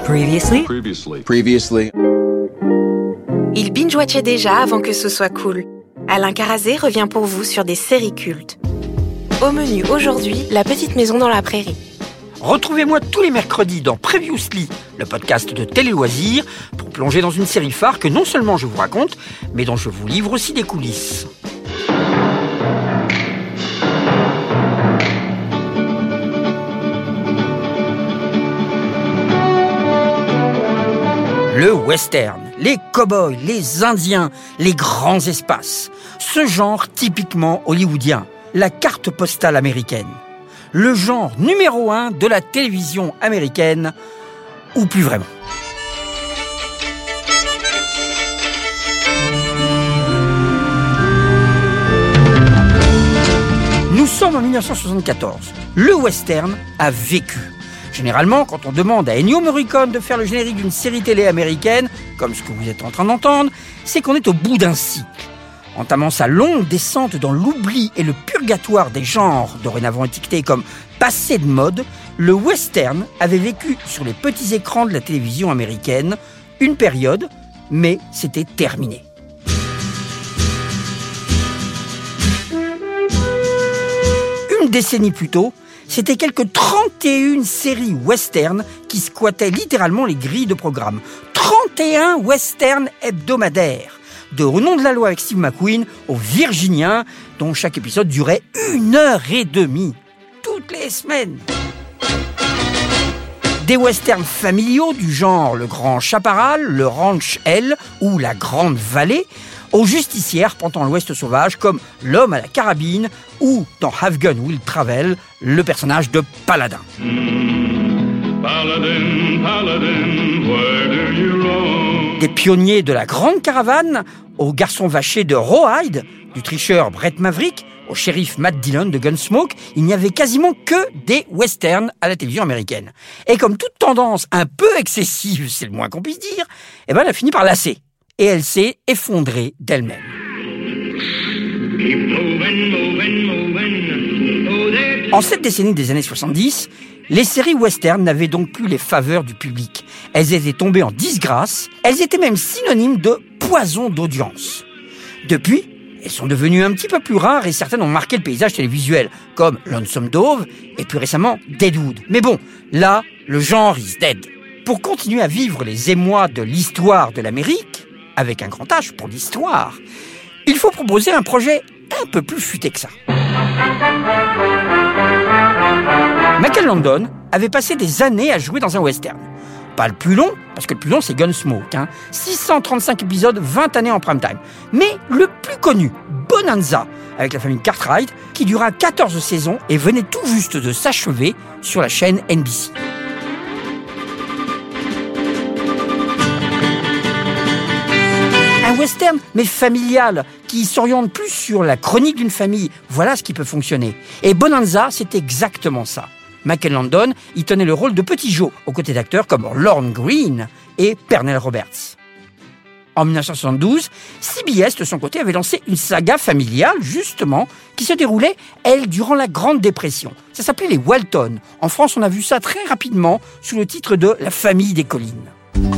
Previously. Il binge-watchait déjà avant que ce soit cool. Alain Carazé revient pour vous sur des séries cultes. Au menu aujourd'hui, La Petite Maison dans la Prairie. Retrouvez-moi tous les mercredis dans Previously, le podcast de Télé Loisirs, pour plonger dans une série phare que non seulement je vous raconte, mais dont je vous livre aussi des coulisses. Le western, les cow-boys, les indiens, les grands espaces. Ce genre typiquement hollywoodien, la carte postale américaine. Le genre numéro 1 de la télévision américaine, ou plus vraiment. Nous sommes en 1974. Le western a vécu. Généralement, quand on demande à Ennio Morricone de faire le générique d'une série télé américaine, comme ce que vous êtes en train d'entendre, c'est qu'on est au bout d'un cycle. Entamant sa longue descente dans l'oubli et le purgatoire des genres, dorénavant étiquetés comme passé de mode, le western avait vécu sur les petits écrans de la télévision américaine une période, mais c'était terminé. Une décennie plus tôt, c'était quelques 31 séries western qui squattaient littéralement les grilles de programme. 31 westerns hebdomadaires. De Au nom de la loi avec Steve McQueen au Virginien, dont chaque épisode durait 1h30. Toutes les semaines. Des westerns familiaux du genre Le Grand Chaparral, Le Ranch L ou La Grande Vallée, aux justicières pantant l'Ouest sauvage comme L'Homme à la carabine ou dans Have Gun Will Travel, le personnage de Paladin. Paladin, Paladin, where do you roam? Des pionniers de la Grande Caravane aux garçons vachés de Rawhide, du tricheur Brett Maverick, au shérif Matt Dillon de Gunsmoke, il n'y avait quasiment que des westerns à la télévision américaine. Et comme toute tendance un peu excessive, c'est le moins qu'on puisse dire, elle a fini par lasser. Et elle s'est effondrée d'elle-même. En cette décennie des années 70, les séries western n'avaient donc plus les faveurs du public. Elles étaient tombées en disgrâce, elles étaient même synonymes de poison d'audience. Depuis, elles sont devenues un petit peu plus rares et certaines ont marqué le paysage télévisuel, comme Lonesome Dove et plus récemment Deadwood. Mais bon, là, le genre is dead. Pour continuer à vivre les émois de l'histoire de l'Amérique, avec un grand H pour l'histoire, il faut proposer un projet un peu plus futé que ça. Michael Landon avait passé des années à jouer dans un western. Pas le plus long, parce que le plus long c'est Gunsmoke, 635 épisodes, 20 années en prime time. Mais le plus connu, Bonanza, avec la famille Cartwright, qui dura 14 saisons et venait tout juste de s'achever sur la chaîne NBC. Un western, mais familial, qui s'oriente plus sur la chronique d'une famille. Voilà ce qui peut fonctionner. Et Bonanza, c'est exactement ça. Michael Landon y tenait le rôle de Petit Joe, aux côtés d'acteurs comme Lorne Greene et Pernell Roberts. En 1972, CBS, de son côté, avait lancé une saga familiale, justement, qui se déroulait, elle, durant la Grande Dépression. Ça s'appelait les Walton. En France, on a vu ça très rapidement sous le titre de La famille des collines.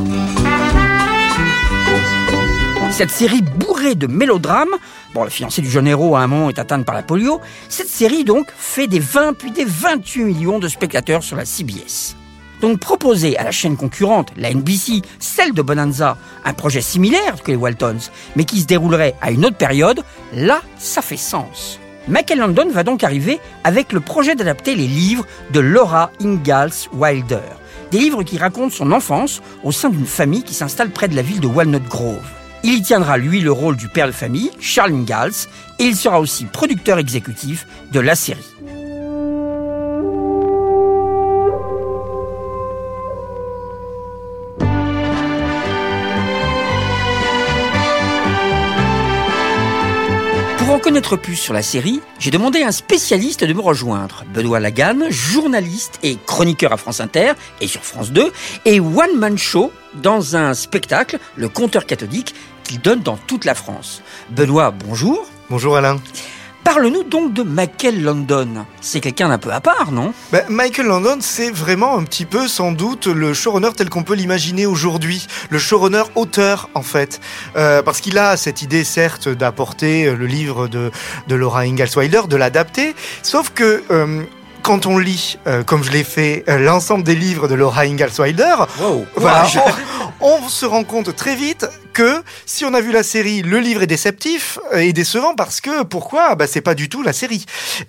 Cette série bourrée de mélodrames, la fiancée du jeune héros à un moment est atteinte par la polio, cette série donc fait des 20 puis des 28 millions de spectateurs sur la CBS. Donc proposer à la chaîne concurrente, la NBC, celle de Bonanza, un projet similaire que les Waltons, mais qui se déroulerait à une autre période, là, ça fait sens. Michael Landon va donc arriver avec le projet d'adapter les livres de Laura Ingalls Wilder, des livres qui racontent son enfance au sein d'une famille qui s'installe près de la ville de Walnut Grove. Il y tiendra, lui, le rôle du père de famille, Charles Ingalls, et il sera aussi producteur exécutif de la série. Pour en connaître plus sur la série, j'ai demandé à un spécialiste de me rejoindre. Benoît Lagan, journaliste et chroniqueur à France Inter et sur France 2, et one-man show dans un spectacle, Le Conteur cathodique, qu'il donne dans toute la France. Benoît, bonjour. Bonjour Alain. Parle-nous donc de Michael Landon. C'est quelqu'un d'un peu à part, non ? Michael Landon, c'est vraiment un petit peu, sans doute, le showrunner tel qu'on peut l'imaginer aujourd'hui. Le showrunner auteur, en fait. Parce qu'il a cette idée, certes, d'apporter le livre de Laura Ingalls Wilder, de l'adapter. Sauf que... quand on lit, comme je l'ai fait, l'ensemble des livres de Laura Ingalls Wilder, voilà, on se rend compte très vite que si on a vu la série, le livre est déceptif et décevant parce que, pourquoi ? C'est pas du tout la série.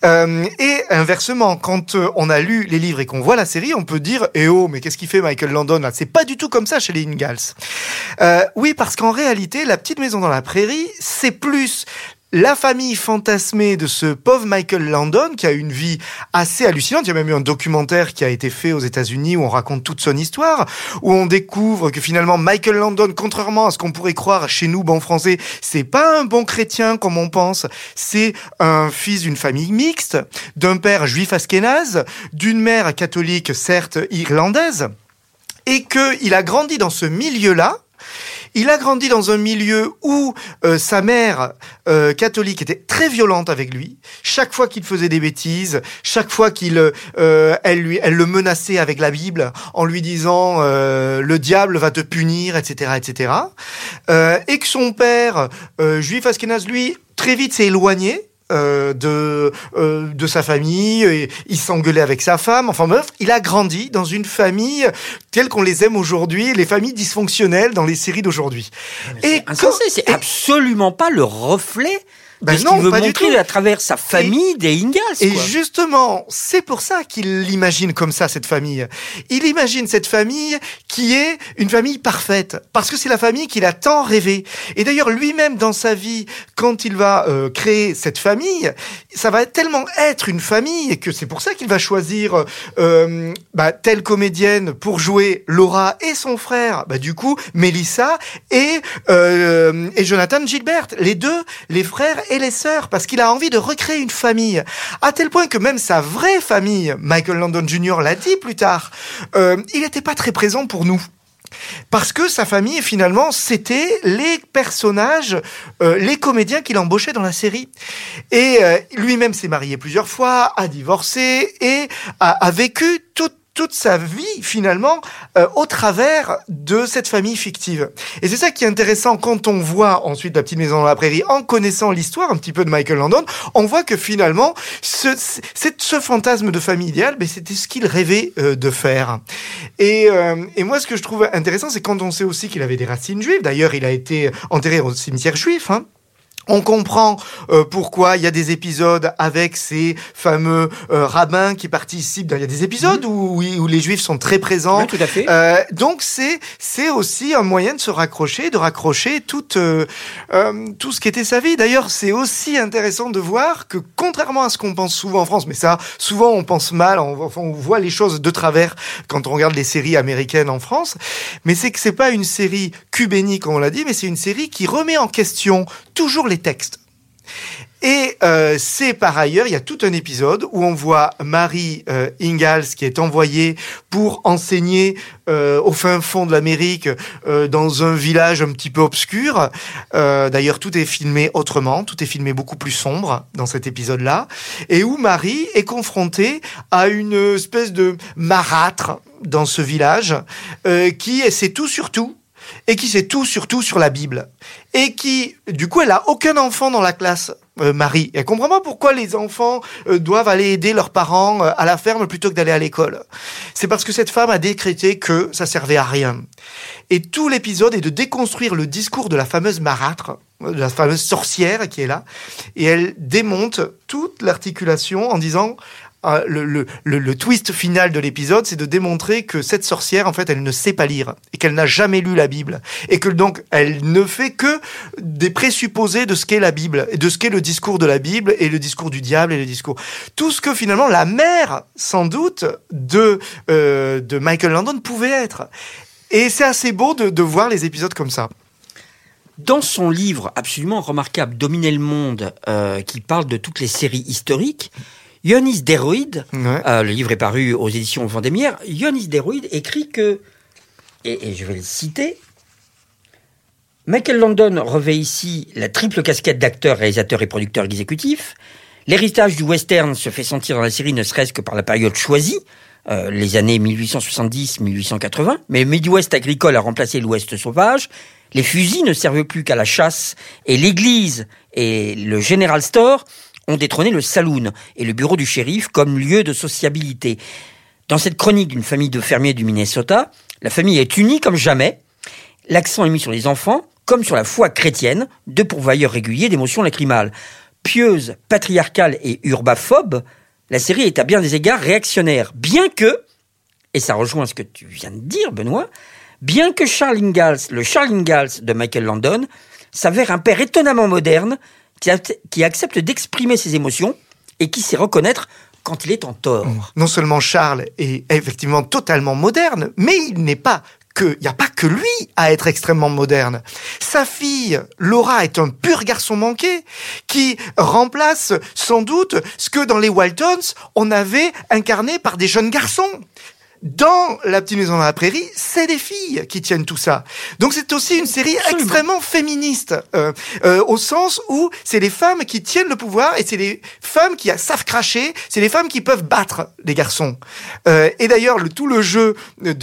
Et inversement, quand on a lu les livres et qu'on voit la série, on peut dire « Eh oh, mais qu'est-ce qu'il fait Michael Landon là ? C'est pas du tout comme ça chez les Ingalls. » Oui, parce qu'en réalité, La Petite Maison dans la Prairie, c'est plus... la famille fantasmée de ce pauvre Michael Landon qui a une vie assez hallucinante. Il y a même eu un documentaire qui a été fait aux États-Unis où on raconte toute son histoire, où on découvre que finalement Michael Landon, contrairement à ce qu'on pourrait croire chez nous, bon français, c'est pas un bon chrétien comme on pense. C'est un fils d'une famille mixte, d'un père juif askénaze, d'une mère catholique certes irlandaise, et qu'il a grandi dans ce milieu-là. Il a grandi dans un milieu où sa mère catholique était très violente avec lui. Chaque fois qu'il faisait des bêtises, chaque fois elle le menaçait avec la Bible en lui disant le diable va te punir, etc., etc. Et que son père juif askénaze, lui, très vite s'est éloigné de sa famille, et il s'engueulait avec sa femme. Enfin bref, il a grandi dans une famille telle qu'on les aime aujourd'hui, les familles dysfonctionnelles dans les séries d'aujourd'hui. Et c'est absolument pas le reflet de ce non, qu'il veut pas montrer à travers sa famille des Ingalls. Et justement, c'est pour ça qu'il l'imagine comme ça, cette famille. Il imagine cette famille qui est une famille parfaite, parce que c'est la famille qu'il a tant rêvé. Et d'ailleurs, lui-même, dans sa vie, quand il va créer cette famille, ça va tellement être une famille que c'est pour ça qu'il va choisir telle comédienne pour jouer Laura et son frère, du coup, Melissa et Jonathan Gilbert, les deux, les frères et les sœurs, parce qu'il a envie de recréer une famille. À tel point que même sa vraie famille, Michael Landon Jr. l'a dit plus tard, il n'était pas très présent pour nous. Parce que sa famille, finalement, c'était les personnages, les comédiens qu'il embauchait dans la série. Et lui-même s'est marié plusieurs fois, a divorcé et a vécu toute sa vie, finalement, au travers de cette famille fictive. Et c'est ça qui est intéressant quand on voit ensuite La Petite Maison dans la Prairie, en connaissant l'histoire un petit peu de Michael Landon, on voit que finalement, ce fantasme de famille idéale, c'était ce qu'il rêvait de faire. Et moi, ce que je trouve intéressant, c'est quand on sait aussi qu'il avait des racines juives. D'ailleurs, il a été enterré au cimetière juif, On comprend pourquoi il y a des épisodes avec ces fameux rabbins qui participent. Il y a des épisodes où les Juifs sont très présents. Oui, tout à fait. Donc c'est aussi un moyen de se raccrocher, tout ce qui était sa vie. D'ailleurs, c'est aussi intéressant de voir que contrairement à ce qu'on pense souvent en France, mais ça, souvent on pense mal, on voit les choses de travers quand on regarde les séries américaines en France. Mais c'est que c'est pas une série cubénique, comme on l'a dit, mais c'est une série qui remet en question toujours les textes. Et c'est par ailleurs, il y a tout un épisode où on voit Mary Ingalls qui est envoyée pour enseigner au fin fond de l'Amérique, dans un village un petit peu obscur. D'ailleurs, tout est filmé autrement, tout est filmé beaucoup plus sombre dans cet épisode-là, et où Mary est confrontée à une espèce de marâtre dans ce village qui sait tout sur tout, et qui sait tout surtout sur la Bible. Et qui, du coup, elle a aucun enfant dans la classe, Marie. Elle comprend pas pourquoi les enfants doivent aller aider leurs parents à la ferme plutôt que d'aller à l'école. C'est parce que cette femme a décrété que ça servait à rien. Et tout l'épisode est de déconstruire le discours de la fameuse marâtre, de la fameuse sorcière qui est là. Et elle démonte toute l'articulation en disant... Le twist final de l'épisode, c'est de démontrer que cette sorcière, en fait, elle ne sait pas lire et qu'elle n'a jamais lu la Bible et que donc elle ne fait que des présupposés de ce qu'est la Bible et de ce qu'est le discours de la Bible et le discours du diable et le discours tout ce que finalement la mère, sans doute, de Michael Landon pouvait être. Et c'est assez beau de voir les épisodes comme ça. Dans son livre absolument remarquable, Dominer le monde, qui parle de toutes les séries historiques, Ioannis Deroide, le livre est paru aux éditions Vendémiaire, Ioannis Deroide écrit que, et je vais le citer, Michael Landon revêt ici la triple casquette d'acteur, réalisateur et producteur exécutif. L'héritage du western se fait sentir dans la série ne serait-ce que par la période choisie, les années 1870-1880, mais le Midwest agricole a remplacé l'Ouest sauvage. Les fusils ne servent plus qu'à la chasse et l'église et le General Store ont détrôné le saloon et le bureau du shérif comme lieu de sociabilité. Dans cette chronique d'une famille de fermiers du Minnesota, la famille est unie comme jamais. L'accent est mis sur les enfants comme sur la foi chrétienne, deux pourvoyeurs réguliers d'émotions lacrymales. Pieuse, patriarcale et urbaphobe, la série est à bien des égards réactionnaire, bien que, et ça rejoint ce que tu viens de dire, Benoît, bien que le Charles Ingalls de Michael Landon s'avère un père étonnamment moderne qui accepte d'exprimer ses émotions et qui sait reconnaître quand il est en tort. Non seulement Charles est effectivement totalement moderne, mais il n'y a pas que lui à être extrêmement moderne. Sa fille, Laura, est un pur garçon manqué qui remplace sans doute ce que dans les Waltons, on avait incarné par des jeunes garçons. Dans La Petite Maison dans la Prairie, c'est des filles qui tiennent tout ça. Donc c'est aussi une série extrêmement féministe, au sens où c'est les femmes qui tiennent le pouvoir et c'est les femmes qui savent cracher, c'est les femmes qui peuvent battre les garçons. Et d'ailleurs, tout le jeu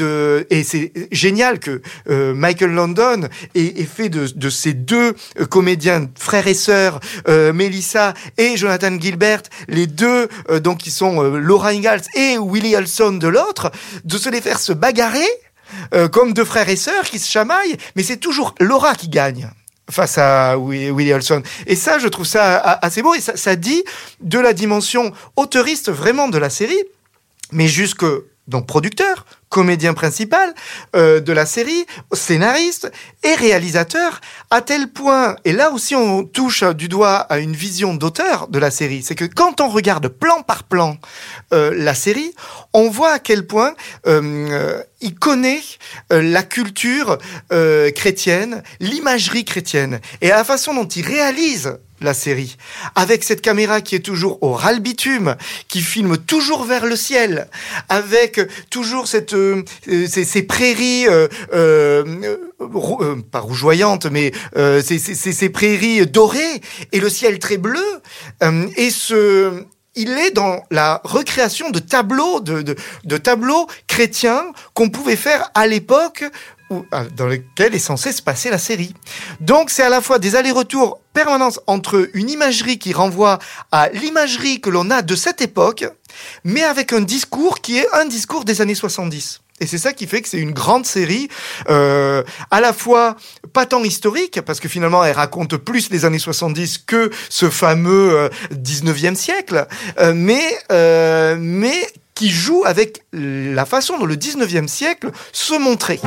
et c'est génial que Michael Landon ait fait de ces deux comédiens, frères et sœurs, Melissa et Jonathan Gilbert, les deux donc qui sont Laura Ingalls et Willie Hewson de l'autre, de se les faire se bagarrer comme deux frères et sœurs qui se chamaillent, mais c'est toujours Laura qui gagne face à Willie Hewson. Et ça, je trouve ça assez beau, et ça dit de la dimension auteuriste vraiment de la série, mais jusque donc producteur, comédien principal de la série, scénariste et réalisateur, à tel point, et là aussi on touche du doigt à une vision d'auteur de la série, c'est que quand on regarde plan par plan la série, on voit à quel point il connaît la culture chrétienne, l'imagerie chrétienne, et à la façon dont il réalise la série, avec cette caméra qui est toujours au ras le bitume, qui filme toujours vers le ciel, avec toujours ces prairies pas rougeoyantes, mais ces prairies dorées et le ciel très bleu, il est dans la recréation de tableaux de tableaux chrétiens qu'on pouvait faire à l'époque dans lequel est censée se passer la série. Donc c'est à la fois des allers-retours permanents entre une imagerie qui renvoie à l'imagerie que l'on a de cette époque, mais avec un discours qui est un discours des années 70. Et c'est ça qui fait que c'est une grande série, à la fois pas tant historique, parce que finalement elle raconte plus les années 70 que ce fameux 19e siècle, mais qui joue avec la façon dont le 19e siècle se montrait.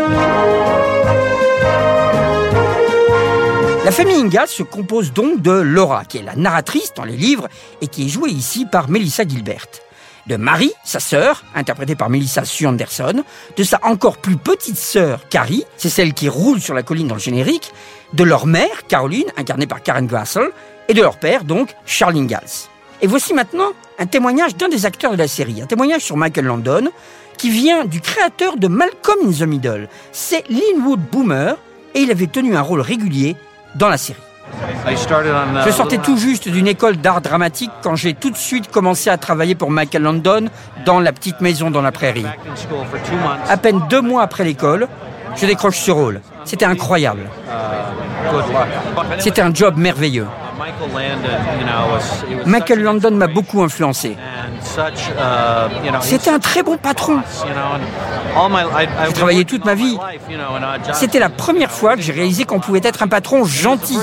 La famille Ingalls se compose donc de Laura, qui est la narratrice dans les livres et qui est jouée ici par Melissa Gilbert. De Marie, sa sœur, interprétée par Melissa Sue Anderson, de sa encore plus petite sœur, Carrie, c'est celle qui roule sur la colline dans le générique, de leur mère, Caroline, incarnée par Karen Glassel, et de leur père, donc, Charles Ingalls. Et voici maintenant un témoignage d'un des acteurs de la série, un témoignage sur Michael Landon, qui vient du créateur de Malcolm in the Middle. C'est Linwood Boomer, et il avait tenu un rôle régulier dans la série. Je sortais tout juste d'une école d'art dramatique quand j'ai tout de suite commencé à travailler pour Michael Landon dans La Petite Maison dans la Prairie. À peine 2 mois après l'école, je décroche ce rôle. C'était incroyable. C'était un job merveilleux. Michael Landon m'a beaucoup influencé. C'était un très bon patron. J'ai travaillé toute ma vie. C'était la première fois que j'ai réalisé qu'on pouvait être un patron gentil.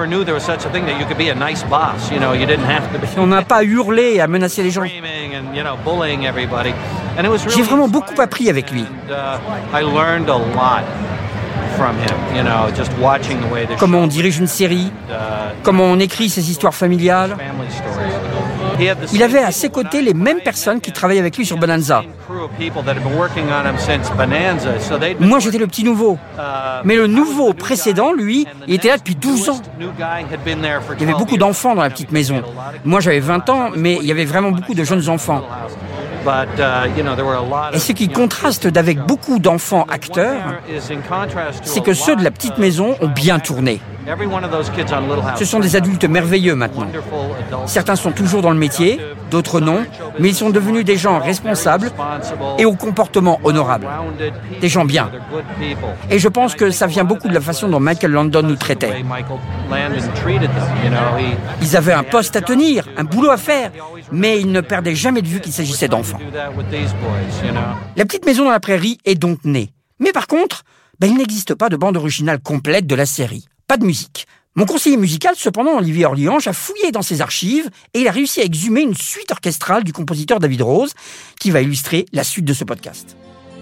On n'a pas à hurler et à menacer les gens. J'ai vraiment beaucoup appris avec lui. Comment on dirige une série, comment on écrit ses histoires familiales. Il avait à ses côtés les mêmes personnes qui travaillaient avec lui sur Bonanza. Moi, j'étais le petit nouveau. Mais le nouveau précédent, lui, il était là depuis 12 ans. Il y avait beaucoup d'enfants dans La Petite Maison. Moi, j'avais 20 ans, mais il y avait vraiment beaucoup de jeunes enfants. Et ce qui contraste d'avec beaucoup d'enfants acteurs, c'est que ceux de la petite maison ont bien tourné. Ce sont des adultes merveilleux maintenant. Certains sont toujours dans le métier, d'autres non, mais ils sont devenus des gens responsables et au comportement honorable. Des gens bien. Et je pense que ça vient beaucoup de la façon dont Michael Landon nous traitait. Ils avaient un poste à tenir, un boulot à faire, mais ils ne perdaient jamais de vue qu'il s'agissait d'enfants. La petite maison dans la prairie est donc née. Mais par contre, il n'existe pas de bande originale complète de la série. Pas de musique. Mon conseiller musical, cependant, Olivier Orliange, a fouillé dans ses archives et il a réussi à exhumer une suite orchestrale du compositeur David Rose qui va illustrer la suite de ce podcast.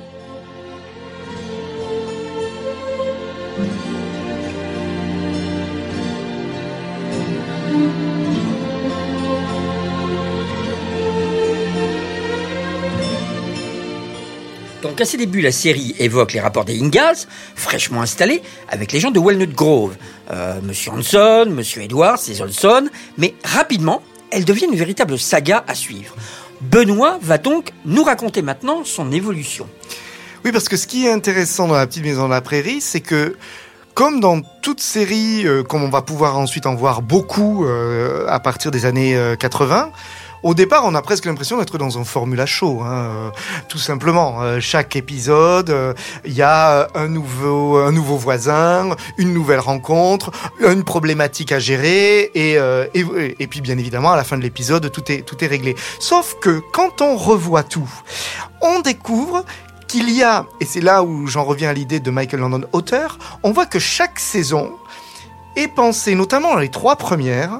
Donc à ses débuts, la série évoque les rapports des Ingalls, fraîchement installés, avec les gens de Walnut Grove. Monsieur Hanson, Monsieur Edwards, les Olson, mais rapidement, elle devient une véritable saga à suivre. Benoît va donc nous raconter maintenant son évolution. Oui, parce que ce qui est intéressant dans La Petite Maison de la Prairie, c'est que comme dans toute série, comme on va pouvoir ensuite en voir beaucoup à partir des années 80, au départ, on a presque l'impression d'être dans un formula show, tout simplement. Chaque épisode, il y a un nouveau voisin, une nouvelle rencontre, une problématique à gérer, et puis bien évidemment, à la fin de l'épisode, tout est réglé. Sauf que quand on revoit tout, on découvre qu'il y a, et c'est là où j'en reviens à l'idée de Michael Landon, auteur, on voit que chaque saison est pensée, notamment dans les 3 premières,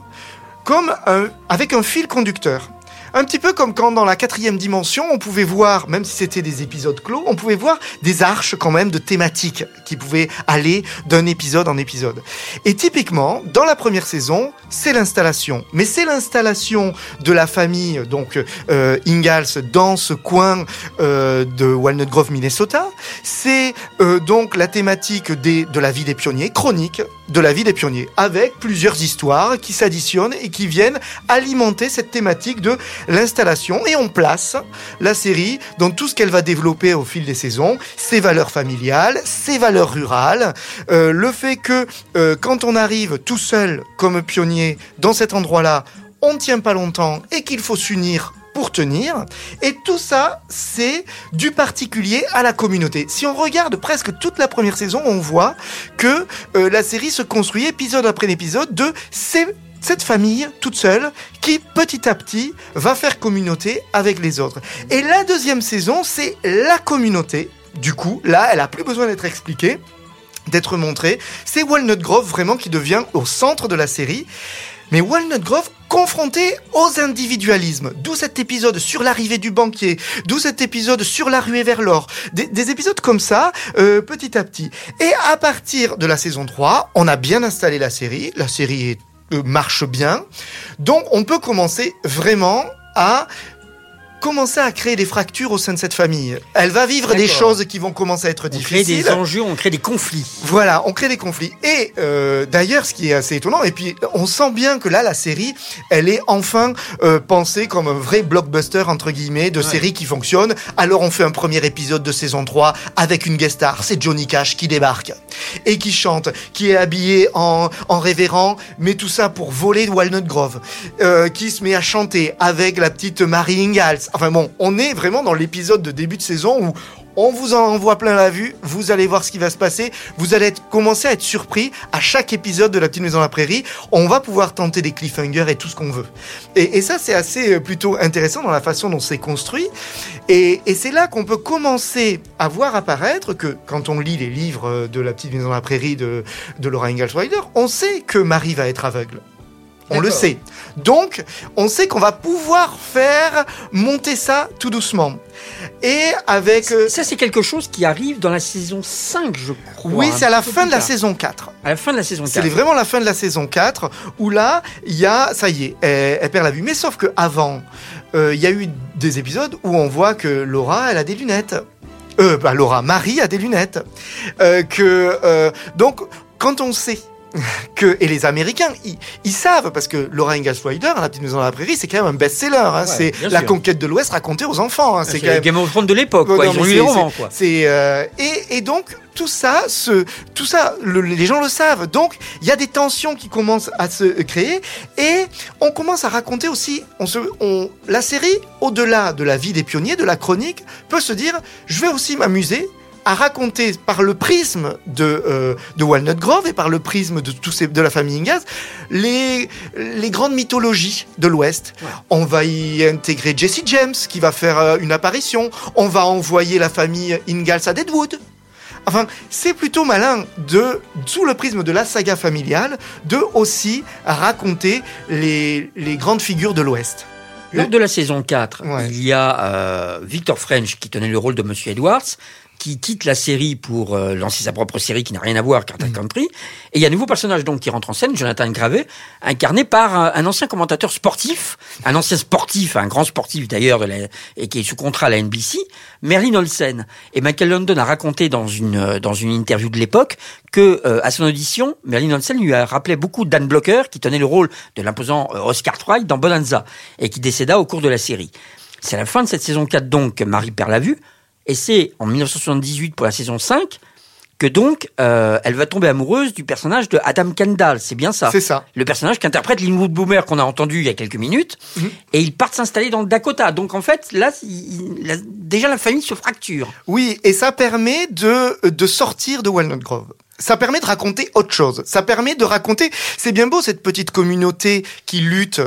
avec un fil conducteur. Un petit peu comme quand dans la 4e dimension, on pouvait voir, même si c'était des épisodes clos, on pouvait voir des arches quand même de thématiques qui pouvaient aller d'un épisode en épisode. Et typiquement, dans la première saison, c'est l'installation. Mais c'est l'installation de la famille, donc Ingalls, dans ce coin de Walnut Grove, Minnesota. C'est donc la thématique de la vie des pionniers, chronique de la vie des pionniers, avec plusieurs histoires qui s'additionnent et qui viennent alimenter cette thématique de l'installation. Et on place la série dans tout ce qu'elle va développer au fil des saisons, ses valeurs familiales, ses valeurs rurales, le fait que quand on arrive tout seul comme pionnier dans cet endroit-là, on ne tient pas longtemps et qu'il faut s'unir pour tenir. Et tout ça, c'est du particulier à la communauté. Si on regarde presque toute la première saison, on voit que la série se construit épisode après épisode de cette famille toute seule qui petit à petit va faire communauté avec les autres. Et la deuxième saison, c'est la communauté. Du coup, là, elle a plus besoin d'être expliquée, d'être montrée. C'est Walnut Grove vraiment qui devient au centre de la série. Mais Walnut Grove confronté aux individualismes, d'où cet épisode sur l'arrivée du banquier, d'où cet épisode sur la ruée vers l'or, des épisodes comme ça, petit à petit. Et à partir de la saison 3, on a bien installé la série marche bien, donc on peut commencer vraiment à créer des fractures au sein de cette famille. Elle va vivre des choses qui vont commencer à être difficiles. On crée des enjeux, on crée des conflits. Voilà, on crée des conflits. Et d'ailleurs, ce qui est assez étonnant, et puis on sent bien que là, la série, elle est enfin pensée comme un vrai blockbuster, entre guillemets, de série qui fonctionne. Alors on fait un premier épisode de saison 3 avec une guest star, c'est Johnny Cash qui débarque et qui chante, qui est habillé en révérend, mais tout ça pour voler de Walnut Grove, qui se met à chanter avec la petite Mary Ingalls. Enfin bon, on est vraiment dans l'épisode de début de saison où on vous en envoie plein la vue, vous allez voir ce qui va se passer, vous allez commencer à être surpris à chaque épisode de La Petite Maison de la Prairie. On va pouvoir tenter des cliffhangers et tout ce qu'on veut. Et ça, c'est assez plutôt intéressant dans la façon dont c'est construit. Et c'est là qu'on peut commencer à voir apparaître que, quand on lit les livres de La Petite Maison de la Prairie de Laura Ingalls Wilder, on sait que Marie va être aveugle. On le sait. Donc, on sait qu'on va pouvoir faire monter ça tout doucement. Et avec... Ça, c'est quelque chose qui arrive dans la saison 5, je crois. Oui, c'est à la fin de la saison 4. À la fin de la saison 4. C'est vraiment la fin de la saison 4, où là, il y a... Ça y est, elle perd la vue. Mais sauf qu'avant, il y a eu des épisodes où on voit que Laura, elle a des lunettes. Marie a des lunettes. Donc, quand on sait et les Américains, ils savent, parce que Laura Ingalls Wilder, La petite maison dans la prairie, c'est quand même un best-seller. Hein, c'est la conquête de l'Ouest racontée aux enfants. Hein, c'est quand même Game of Thrones de l'époque. Quoi. Ils ont lu les romans. Quoi. Et donc, tout ça, les gens le savent. Donc, il y a des tensions qui commencent à se créer et on commence à raconter aussi. La série, au-delà de la vie des pionniers, de la chronique, peut se dire, je vais aussi m'amuser à raconter par le prisme de Walnut Grove et par le prisme de la famille Ingalls les grandes mythologies de l'Ouest. Ouais. On va y intégrer Jesse James qui va faire une apparition. On va envoyer la famille Ingalls à Deadwood. Enfin, c'est plutôt malin sous le prisme de la saga familiale, de aussi raconter les grandes figures de l'Ouest. Lors de la saison 4, il y a Victor French qui tenait le rôle de Monsieur Edwards, qui quitte la série pour lancer sa propre série qui n'a rien à voir, Carter Country. Et il y a un nouveau personnage donc qui rentre en scène, Jonathan Gravet, incarné par un ancien commentateur sportif, un ancien sportif, un grand sportif d'ailleurs, et qui est sous contrat à la NBC, Merlin Olsen. Et Michael London a raconté dans une interview de l'époque que à son audition, Merlin Olsen lui a rappelé beaucoup Dan Blocker, qui tenait le rôle de l'imposant Oscar Wilde dans Bonanza, et qui décéda au cours de la série. C'est à la fin de cette saison 4 donc que Marie perd la vue. Et c'est en 1978 pour la saison 5 que donc elle va tomber amoureuse du personnage de Adam Kendall. C'est bien ça. C'est ça. Le personnage qu'interprète Linwood Boomer qu'on a entendu il y a quelques minutes. Et ils partent s'installer dans le Dakota. Donc en fait, là, déjà la famille se fracture. Oui, et ça permet de sortir de Walnut Grove. Ça permet de raconter autre chose. Ça permet de raconter... C'est bien beau, cette petite communauté qui lutte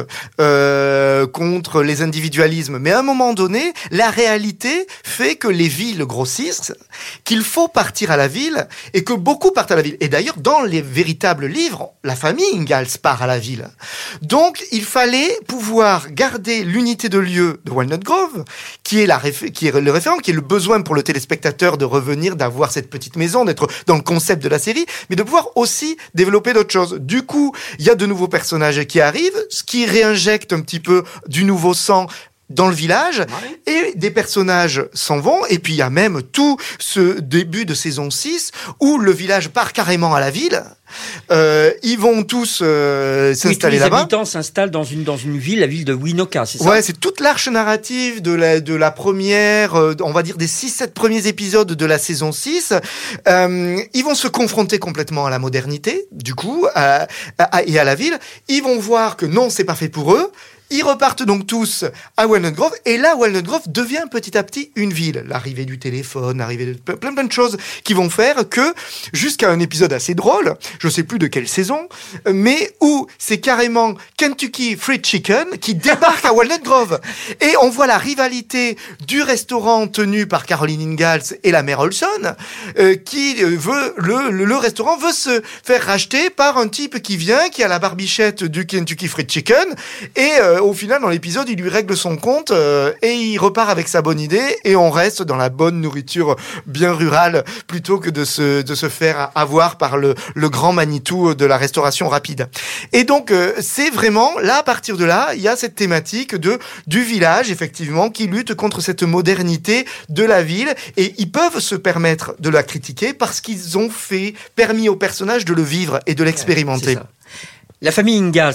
contre les individualismes. Mais à un moment donné, la réalité fait que les villes grossissent, qu'il faut partir à la ville, et que beaucoup partent à la ville. Et d'ailleurs, dans les véritables livres, la famille Ingalls part à la ville. Donc, il fallait pouvoir garder l'unité de lieu de Walnut Grove, qui est le référent, qui est le besoin pour le téléspectateur de revenir, d'avoir cette petite maison, d'être dans le concept de la série, mais de pouvoir aussi développer d'autres choses. Du coup, il y a de nouveaux personnages qui arrivent, ce qui réinjecte un petit peu du nouveau sang dans le village, et des personnages s'en vont, et puis il y a même tout ce début de saison 6 où le village part carrément à la ville. Ils vont tous s'installer là-bas. Les habitants s'installent dans une ville, la ville de Winoka, c'est ça? Ouais, c'est toute l'arche narrative de la première, on va dire des 6-7 premiers épisodes de la saison 6. Ils vont se confronter complètement à la modernité, du coup, et à la ville. Ils vont voir que non, c'est pas fait pour eux. Ils repartent donc tous à Walnut Grove, et là, Walnut Grove devient petit à petit une ville. L'arrivée du téléphone, l'arrivée de plein de choses qui vont faire que, jusqu'à un épisode assez drôle, je sais plus de quelle saison, mais où c'est carrément Kentucky Fried Chicken qui débarque à Walnut Grove. Et on voit la rivalité du restaurant tenu par Caroline Ingalls et la mère Olson, qui veut, le restaurant veut se faire racheter par un type qui a la barbichette du Kentucky Fried Chicken, et au final, dans l'épisode, il lui règle son compte et il repart avec sa bonne idée, et on reste dans la bonne nourriture bien rurale plutôt que de se faire avoir par le grand Manitou de la restauration rapide. Et donc, c'est vraiment, là, à partir de là, il y a cette thématique du village, effectivement, qui lutte contre cette modernité de la ville, et ils peuvent se permettre de la critiquer parce qu'ils ont permis aux personnages de le vivre et de l'expérimenter. La famille Ingalls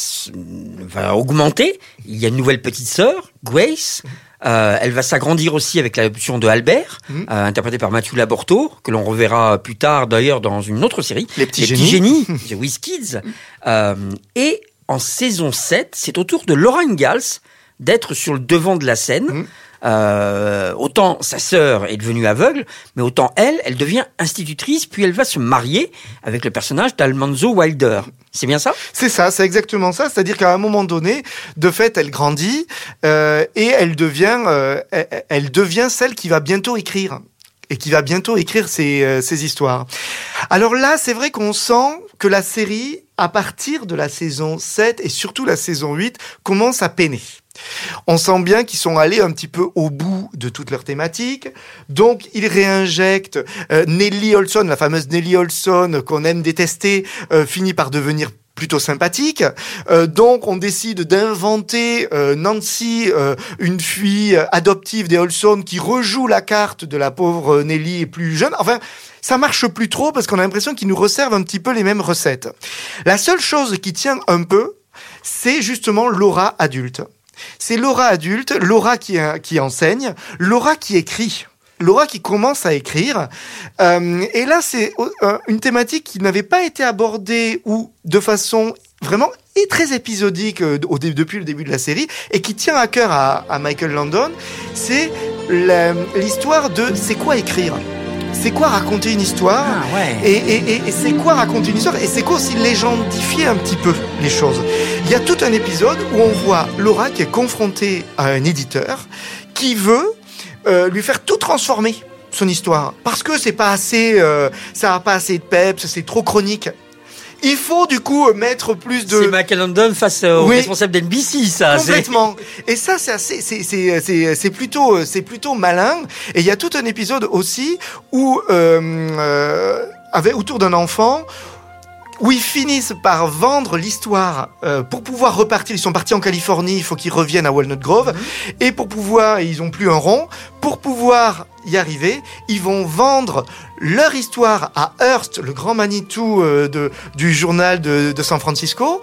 va augmenter. Il y a une nouvelle petite sœur, Grace. Elle va s'agrandir aussi avec l'adoption de Albert, interprété par Matthew Laborto, que l'on reverra plus tard d'ailleurs dans une autre série, Les petits génies, The Whiz Kids. Et en saison 7, c'est au tour de Laura Ingalls d'être sur le devant de la scène. Autant sa sœur est devenue aveugle, mais autant elle devient institutrice, puis elle va se marier avec le personnage d'Almanzo Wilder. C'est bien ça? C'est ça, c'est exactement ça. C'est-à-dire qu'à un moment donné, de fait, elle grandit et elle devient celle qui va bientôt écrire. Et qui va bientôt écrire ses histoires. Alors là, c'est vrai qu'on sent que la série, à partir de la saison 7 et surtout la saison 8, commence à peiner. On sent bien qu'ils sont allés un petit peu au bout de toute leur thématique. Donc, ils réinjectent Nellie Olson, la fameuse Nellie Olson qu'on aime détester, finit par devenir plutôt sympathique. Donc on décide d'inventer Nancy, une fille adoptive des Olson qui rejoue la carte de la pauvre Nellie plus jeune. Enfin, ça marche plus trop parce qu'on a l'impression qu'ils nous resservent un petit peu les mêmes recettes. La seule chose qui tient un peu, c'est justement Laura adulte. C'est Laura adulte, Laura qui enseigne, Laura qui écrit. Laura qui commence à écrire. Et là, c'est une thématique qui n'avait pas été abordée ou de façon vraiment très épisodique depuis le début de la série et qui tient à cœur à Michael Landon. C'est l'histoire de c'est quoi écrire ? C'est quoi raconter une histoire ? Et c'est quoi raconter une histoire ? Et c'est quoi aussi légendifier un petit peu les choses ? Il y a tout un épisode où on voit Laura qui est confrontée à un éditeur qui veut lui faire tout transformer son histoire parce que c'est pas assez, ça a pas assez de peps, c'est trop chronique. Il faut du coup mettre plus de. C'est Michael Landon face au responsable d'NBC, ça. Complètement. Et ça, c'est assez, c'est plutôt malin. Et il y a tout un épisode aussi où autour d'un enfant. Où ils finissent par vendre l'histoire pour pouvoir repartir. Ils sont partis en Californie, il faut qu'ils reviennent à Walnut Grove. Et pour pouvoir, ils ont plus un rond. Pour pouvoir y arriver, ils vont vendre leur histoire à Hearst, le grand Manitou du journal de San Francisco,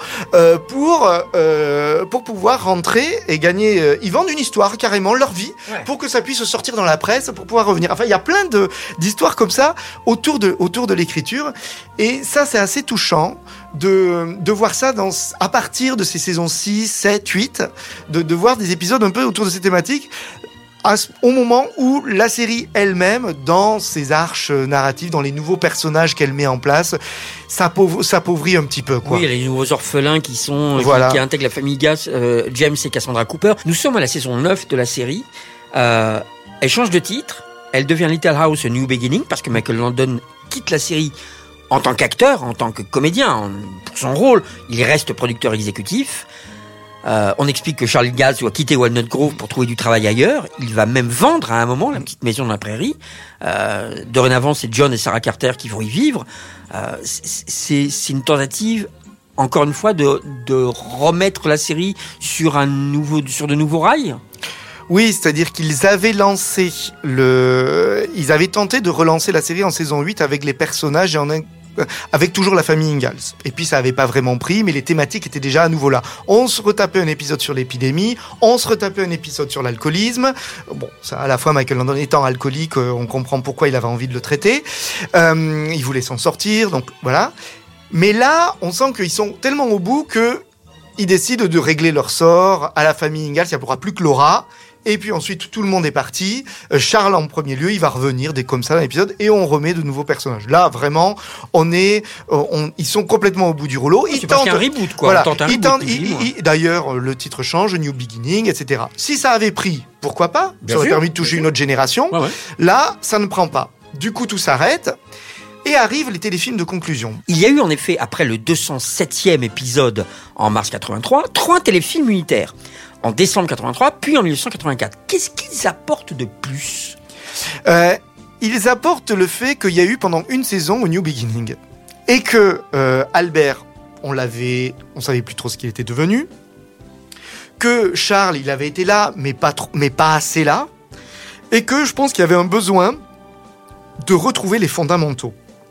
pour pouvoir rentrer et gagner. Ils vendent une histoire, carrément, leur vie, pour que ça puisse sortir dans la presse, pour pouvoir revenir. Enfin, il y a plein d'histoires comme ça autour de l'écriture. Et ça, c'est assez touchant de voir ça à partir de ces saisons 6, 7, 8, de voir des épisodes un peu autour de ces thématiques. Au moment où la série elle-même, dans ses arches narratives, dans les nouveaux personnages qu'elle met en place, s'appauvrit un petit peu, quoi. Oui, il y a les nouveaux orphelins qui intègrent la famille Gass, James et Cassandra Cooper. Nous sommes à la saison 9 de la série. Elle change de titre. Elle devient Little House A New Beginning parce que Michael Landon quitte la série en tant qu'acteur, en tant que comédien. Pour son rôle, il reste producteur exécutif. On explique que Charlie Gaz doit quitter Walnut Grove pour trouver du travail ailleurs. Il va même vendre à un moment la petite maison dans la prairie. Dorénavant, c'est John et Sarah Carter qui vont y vivre. C'est une tentative, encore une fois, de remettre la série sur de nouveaux rails. Oui, c'est-à-dire qu'ils avaient ils avaient tenté de relancer la série en saison 8 avec les personnages et avec toujours la famille Ingalls. Et puis ça avait pas vraiment pris, mais les thématiques étaient déjà à nouveau là. On se retapait un épisode sur l'épidémie, on se retapait un épisode sur l'alcoolisme. Bon, ça, à la fois Michael Landon étant alcoolique, on comprend pourquoi il avait envie de le traiter. Il voulait s'en sortir, donc voilà. Mais là, on sent qu'ils sont tellement au bout qu'ils décident de régler leur sort. À la famille Ingalls, il n'y pourra plus que Laura. Et puis ensuite, tout le monde est parti. Charles, en premier lieu, il va revenir dès comme ça dans l'épisode et on remet de nouveaux personnages. Là, vraiment, ils sont complètement au bout du rouleau. C'est parce qu'il y a un reboot, quoi. Voilà. On tente un reboot, d'ailleurs, le titre change, New Beginning, etc. Si ça avait pris, pourquoi pas ? Ça aurait permis de toucher une autre génération. Ouais. Là, ça ne prend pas. Du coup, tout s'arrête. Et arrivent les téléfilms de conclusion. Il y a eu en effet, après le 207e épisode en mars 83, 3 téléfilms unitaires. En décembre 83, puis en 1984. Qu'est-ce qu'ils apportent de plus ? Ils apportent le fait qu'il y a eu pendant une saison au New Beginning. Et que Albert, on savait plus trop ce qu'il était devenu. Que Charles, il avait été là, mais pas assez là. Et que je pense qu'il y avait un besoin de retrouver les fondamentaux.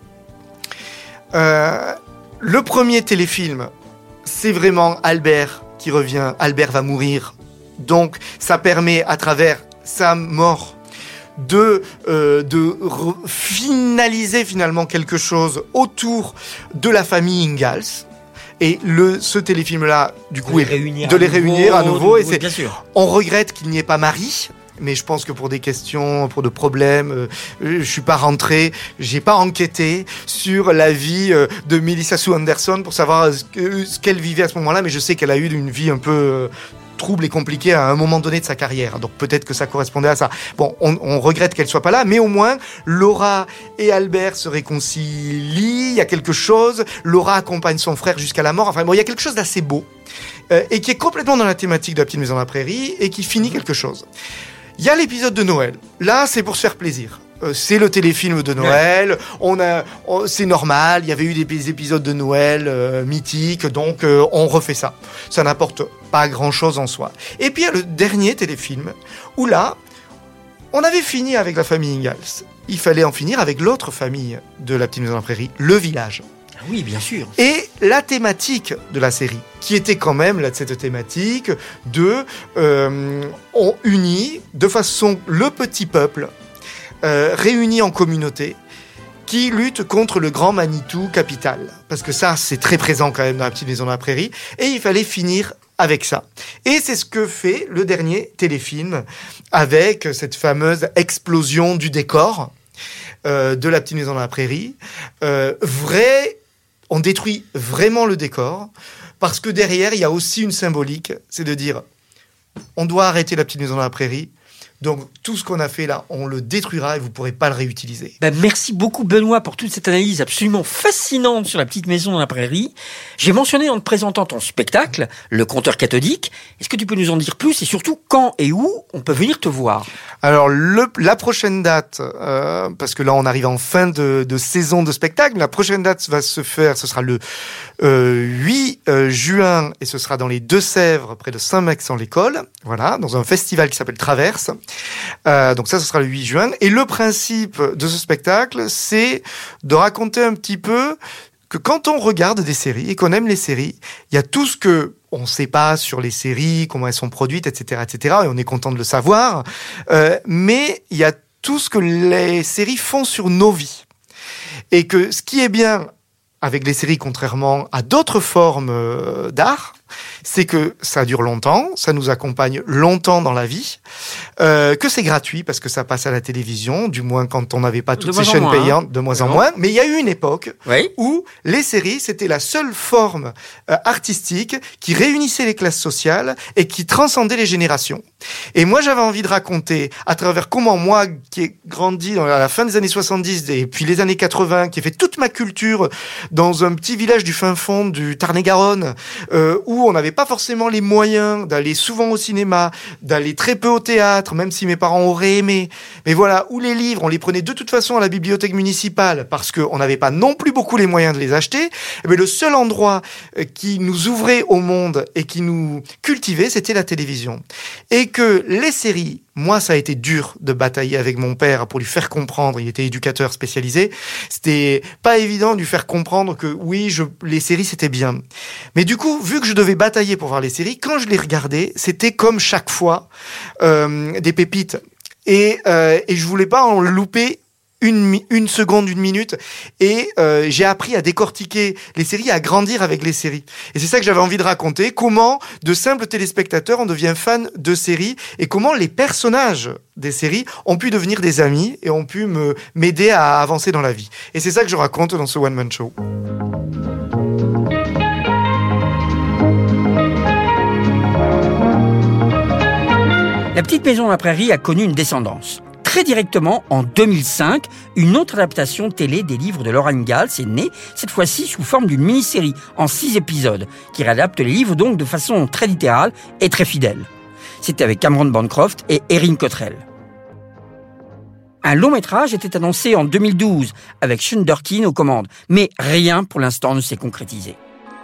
Le premier téléfilm, c'est vraiment Albert qui revient. Albert va mourir. Donc, ça permet, à travers sa mort, de finaliser finalement quelque chose autour de la famille Ingalls. Et ce téléfilm-là, du coup, est de les réunir à nouveau. Et bien sûr. On regrette qu'il n'y ait pas Marie. Mais je pense que pour des questions, pour de problèmes, je suis pas rentré, j'ai pas enquêté sur la vie de Melissa Sue Anderson pour savoir ce qu'elle vivait à ce moment-là, mais je sais qu'elle a eu une vie un peu trouble et compliquée à un moment donné de sa carrière. Donc peut-être que ça correspondait à ça. Bon, on regrette qu'elle soit pas là, mais au moins Laura et Albert se réconcilient, il y a quelque chose, Laura accompagne son frère jusqu'à la mort, enfin bon, il y a quelque chose d'assez beau et qui est complètement dans la thématique de la petite maison dans la prairie et qui finit quelque chose. Il y a l'épisode de Noël. Là, c'est pour se faire plaisir. c'est le téléfilm de Noël, c'est normal, il y avait eu des épisodes de Noël mythiques, donc on refait ça. Ça n'apporte pas grand-chose en soi. Et puis il y a le dernier téléfilm, où là, on avait fini avec la famille Ingalls. Il fallait en finir avec l'autre famille de La Petite Maison dans la Prairie, le village. Oui, bien sûr. Et la thématique de la série, qui était quand même cette thématique on unit de façon le petit peuple, réunis en communauté, qui lutte contre le grand Manitou capital. Parce que ça, c'est très présent quand même dans La Petite Maison dans la Prairie. Et il fallait finir avec ça. Et c'est ce que fait le dernier téléfilm, avec cette fameuse explosion du décor de La Petite Maison dans la Prairie. On détruit vraiment le décor, parce que derrière, il y a aussi une symbolique, c'est de dire, on doit arrêter La Petite Maison dans la Prairie. Donc, tout ce qu'on a fait là, on le détruira et vous ne pourrez pas le réutiliser. Merci beaucoup, Benoît, pour toute cette analyse absolument fascinante sur La Petite Maison dans la Prairie. J'ai mentionné en te présentant ton spectacle, Le Conteur cathodique. Est-ce que tu peux nous en dire plus et surtout quand et où on peut venir te voir ? Alors, la prochaine date, parce que là, on arrive en fin de saison de spectacle, la prochaine date va se faire, ce sera le 8 juin, et ce sera dans les Deux-Sèvres, près de Saint-Max-en-l'École, voilà, dans un festival qui s'appelle Traverse. Donc ça, ce sera le 8 juin. Et le principe de ce spectacle, c'est de raconter un petit peu que quand on regarde des séries et qu'on aime les séries, il y a tout ce que on ne sait pas sur les séries, comment elles sont produites, etc., etc., et on est content de le savoir. Mais il y a tout ce que les séries font sur nos vies. Et que ce qui est bien avec les séries, contrairement à d'autres formes d'art, c'est que ça dure longtemps, ça nous accompagne longtemps dans la vie, que c'est gratuit parce que ça passe à la télévision, du moins quand on n'avait pas toutes ces chaînes payantes, de moins en moins. Mais il y a eu une époque où les séries, c'était la seule forme artistique qui réunissait les classes sociales et qui transcendait les générations. Et moi, j'avais envie de raconter à travers comment moi, qui ai grandi à la fin des années 70 et puis les années 80, qui ai fait toute ma culture dans un petit village du fin fond du Tarn-et-Garonne, où on n'avait pas forcément les moyens d'aller souvent au cinéma, d'aller très peu au théâtre, même si mes parents auraient aimé. Mais voilà, où les livres, on les prenait de toute façon à la bibliothèque municipale parce qu'on n'avait pas non plus beaucoup les moyens de les acheter. Mais le seul endroit qui nous ouvrait au monde et qui nous cultivait, c'était la télévision. Et que les séries, moi, ça a été dur de batailler avec mon père pour lui faire comprendre. Il était éducateur spécialisé. C'était pas évident de lui faire comprendre que oui, les séries, c'était bien. Mais du coup, vu que je devais batailler pour voir les séries, quand je les regardais, c'était comme chaque fois des pépites. Et je voulais pas en louper une seconde, une minute, et j'ai appris à décortiquer les séries, à grandir avec les séries. Et c'est ça que j'avais envie de raconter, comment de simples téléspectateurs on devient fan de séries, et comment les personnages des séries ont pu devenir des amis, et ont pu m'aider à avancer dans la vie. Et c'est ça que je raconte dans ce one-man show. La Petite Maison dans la Prairie a connu une descendance. Très directement, en 2005, une autre adaptation télé des livres de Laura Ingalls est née, cette fois-ci sous forme d'une mini-série en 6 épisodes, qui réadapte les livres donc de façon très littérale et très fidèle. C'était avec Cameron Bancroft et Erin Cottrell. Un long métrage était annoncé en 2012, avec Sean Durkin aux commandes, mais rien pour l'instant ne s'est concrétisé.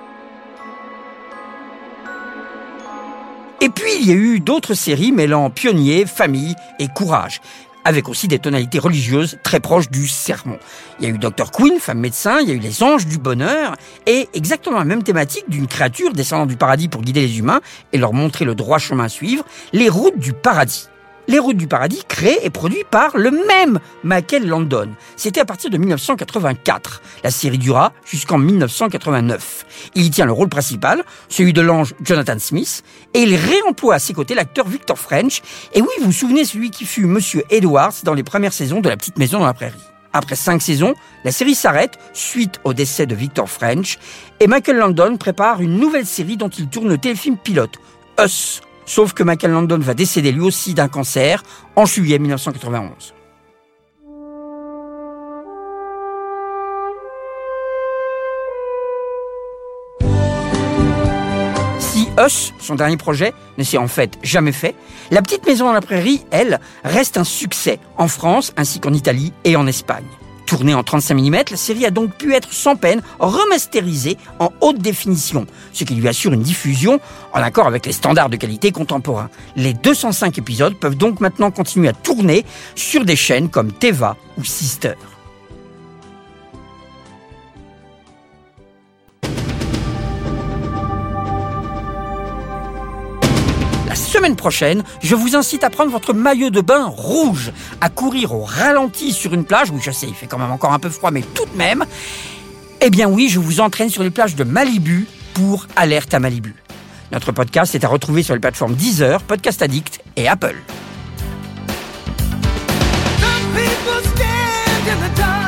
Et puis, il y a eu d'autres séries mêlant pionniers, famille et courage, avec aussi des tonalités religieuses très proches du sermon. Il y a eu Dr. Quinn, femme médecin, il y a eu Les Anges du Bonheur, et exactement la même thématique d'une créature descendant du paradis pour guider les humains et leur montrer le droit chemin à suivre, Les Routes du Paradis. Les Routes du Paradis, créé et produit par le même Michael Landon. C'était à partir de 1984. La série dura jusqu'en 1989. Il y tient le rôle principal, celui de l'ange Jonathan Smith, et il réemploie à ses côtés l'acteur Victor French. Et oui, vous vous souvenez, celui qui fut Monsieur Edwards dans les premières saisons de La Petite Maison dans la Prairie. Après 5 saisons, la série s'arrête suite au décès de Victor French, et Michael Landon prépare une nouvelle série dont il tourne le téléfilm pilote, Us. Sauf que Michael Landon va décéder lui aussi d'un cancer en juillet 1991. Si Us, son dernier projet, ne s'est en fait jamais fait. La petite maison dans la prairie, elle, reste un succès en France ainsi qu'en Italie et en Espagne. Tournée en 35 mm, la série a donc pu être sans peine remasterisée en haute définition, ce qui lui assure une diffusion en accord avec les standards de qualité contemporains. Les 205 épisodes peuvent donc maintenant continuer à tourner sur des chaînes comme Teva ou Sister. La semaine prochaine, je vous incite à prendre votre maillot de bain rouge, à courir au ralenti sur une plage, oui je sais, il fait quand même encore un peu froid, mais tout de même. Eh bien oui, je vous entraîne sur les plages de Malibu pour Alerte à Malibu. Notre podcast est à retrouver sur les plateformes Deezer, Podcast Addict et Apple. Some people stand in the dark.